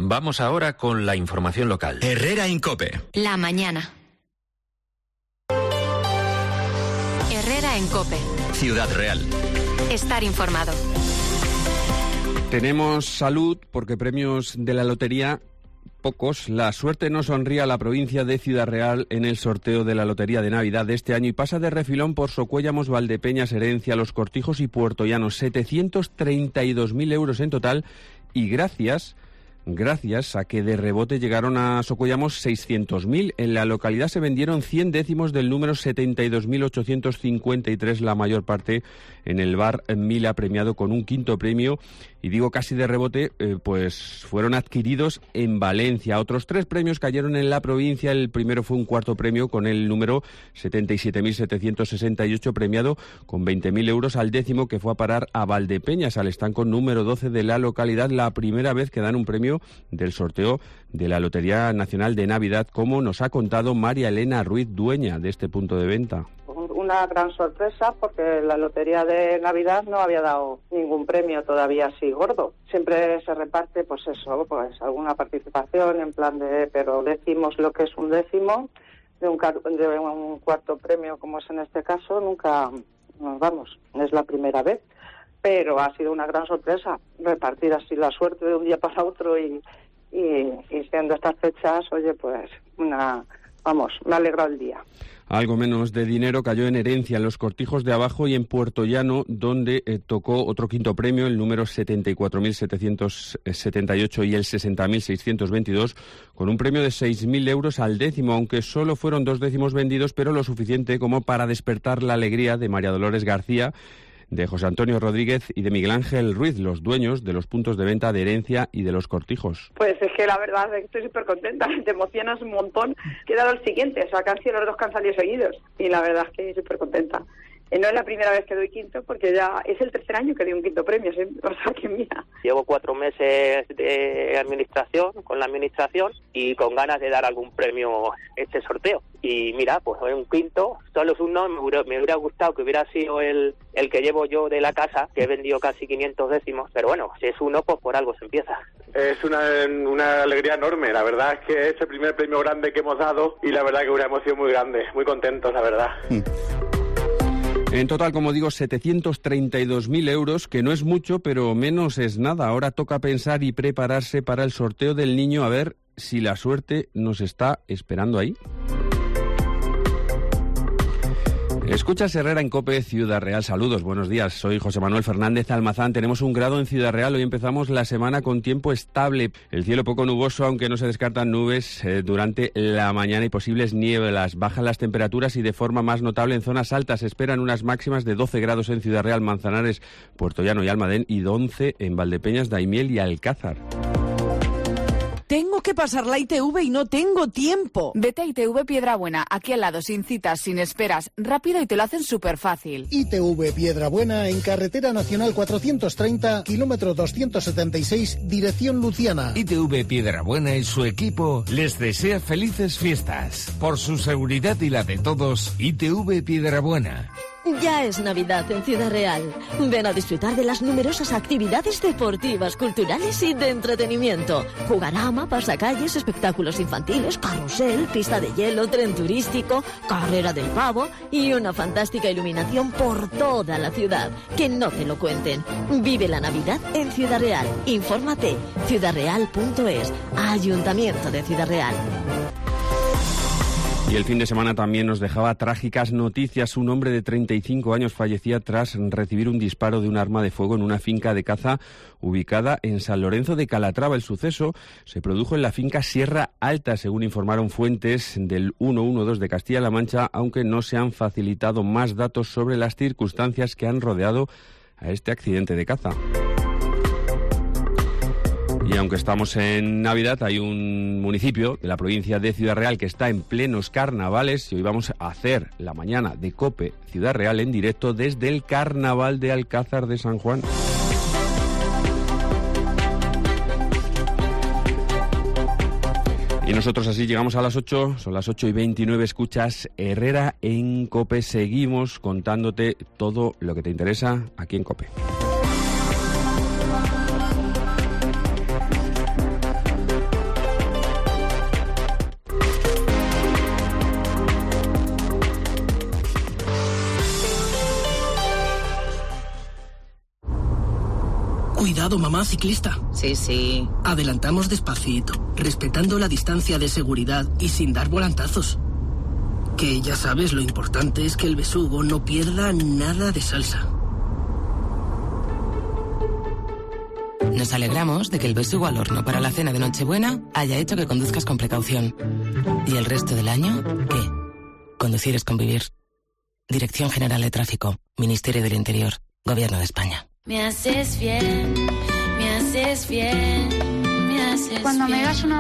Vamos ahora con la información local. Herrera en COPE. La mañana. Herrera en COPE. Ciudad Real. Estar informado. Tenemos salud porque premios de la lotería pocos. La suerte no sonríe a la provincia de Ciudad Real en el sorteo de la Lotería de Navidad de este año y pasa de refilón por Socuéllamos, Valdepeñas, Herencia, Los Cortijos y Puertollano. 732.000 euros en total y gracias a que de rebote llegaron a Socuéllamos 600.000. En la localidad se vendieron 100 décimos del número 72.853, la mayor parte en el bar Mila, premiado con un quinto premio. Y digo casi de rebote, pues fueron adquiridos en Valencia. Otros 3 premios cayeron en la provincia. El primero fue un cuarto premio con el número 77.768, premiado con 20.000 euros al décimo, que fue a parar a Valdepeñas, al estanco número 12 de la localidad. La primera vez que dan un premio del sorteo de la Lotería Nacional de Navidad, como nos ha contado María Elena Ruiz, dueña de este punto de venta. Una gran sorpresa porque la Lotería de Navidad no había dado ningún premio todavía así gordo. Siempre se reparte, pues alguna participación en plan de, pero décimos lo que es un décimo, de un cuarto premio como es en este caso, nunca, es la primera vez. Pero ha sido una gran sorpresa repartir así la suerte de un día para otro y siendo estas fechas, me ha alegrado el día. Algo menos de dinero cayó en Herencia, en Los Cortijos de Abajo y en Puertollano, donde tocó otro quinto premio, el número 74.778 y el 60.622, con un premio de 6.000 euros al décimo, aunque solo fueron 2 décimos vendidos, pero lo suficiente como para despertar la alegría de María Dolores García, de José Antonio Rodríguez y de Miguel Ángel Ruiz, los dueños de los puntos de venta de Herencia y de Los Cortijos. Pues es que la verdad es que estoy súper contenta, te emocionas un montón. Que he dado el siguiente, que han sido los 2 que han salido seguidos y la verdad es que estoy súper contenta. No es la primera vez que doy quinto, porque ya es el tercer año que doy un quinto premio, ¿sí? O sea, que mira. Llevo 4 meses de administración, con la administración, y con ganas de dar algún premio este sorteo. Y mira, pues un quinto, solo es uno, me hubiera gustado que hubiera sido el que llevo yo de la casa, que he vendido casi 500 décimos, pero bueno, si es uno, pues por algo se empieza. Es una alegría enorme, la verdad es que es el primer premio grande que hemos dado y la verdad que una emoción muy grande, muy contentos, la verdad. En total, como digo, 732.000 euros, que no es mucho, pero menos es nada. Ahora toca pensar y prepararse para el sorteo del niño, a ver si la suerte nos está esperando ahí. Escuchas Herrera en COPE, Ciudad Real. Saludos, buenos días. Soy José Manuel Fernández Almazán. Tenemos 1 grado en Ciudad Real. Hoy empezamos la semana con tiempo estable. El cielo poco nuboso, aunque no se descartan nubes durante la mañana y posibles nieblas. Bajan las temperaturas y de forma más notable en zonas altas. Se esperan unas máximas de 12 grados en Ciudad Real, Manzanares, Puertollano y Almadén y 11 en Valdepeñas, Daimiel y Alcázar. Tengo que pasar la ITV y no tengo tiempo. Vete a ITV Piedrabuena, aquí al lado, sin citas, sin esperas, rápido y te lo hacen súper fácil. ITV Piedrabuena en Carretera Nacional 430, kilómetro 276, dirección Luciana. ITV Piedrabuena y su equipo les desea felices fiestas. Por su seguridad y la de todos, ITV Piedrabuena. Ya es Navidad en Ciudad Real. Ven a disfrutar de las numerosas actividades deportivas, culturales y de entretenimiento. Jugarama, pasacalles, espectáculos infantiles, carrusel, pista de hielo, tren turístico, carrera del pavo y una fantástica iluminación por toda la ciudad. Que no te lo cuenten. Vive la Navidad en Ciudad Real. Infórmate. ciudadreal.es. Ayuntamiento de Ciudad Real. Y el fin de semana también nos dejaba trágicas noticias. Un hombre de 35 años fallecía tras recibir un disparo de un arma de fuego en una finca de caza ubicada en San Lorenzo de Calatrava. El suceso se produjo en la finca Sierra Alta, según informaron fuentes del 112 de Castilla-La Mancha, aunque no se han facilitado más datos sobre las circunstancias que han rodeado a este accidente de caza. Y aunque estamos en Navidad, hay un municipio de la provincia de Ciudad Real que está en plenos carnavales y hoy vamos a hacer la mañana de COPE Ciudad Real en directo desde el Carnaval de Alcázar de San Juan. Y nosotros así llegamos a las 8, son las 8:29, escuchas Herrera en COPE. Seguimos contándote todo lo que te interesa aquí en COPE. Cuidado, mamá ciclista. Sí. Adelantamos despacito, respetando la distancia de seguridad y sin dar volantazos. Que ya sabes, lo importante es que el besugo no pierda nada de salsa. Nos alegramos de que el besugo al horno para la cena de Nochebuena haya hecho que conduzcas con precaución. ¿Y el resto del año? ¿Qué? Conducir es convivir. Dirección General de Tráfico, Ministerio del Interior, Gobierno de España. Me haces bien, me haces bien, me haces bien. Cuando me das una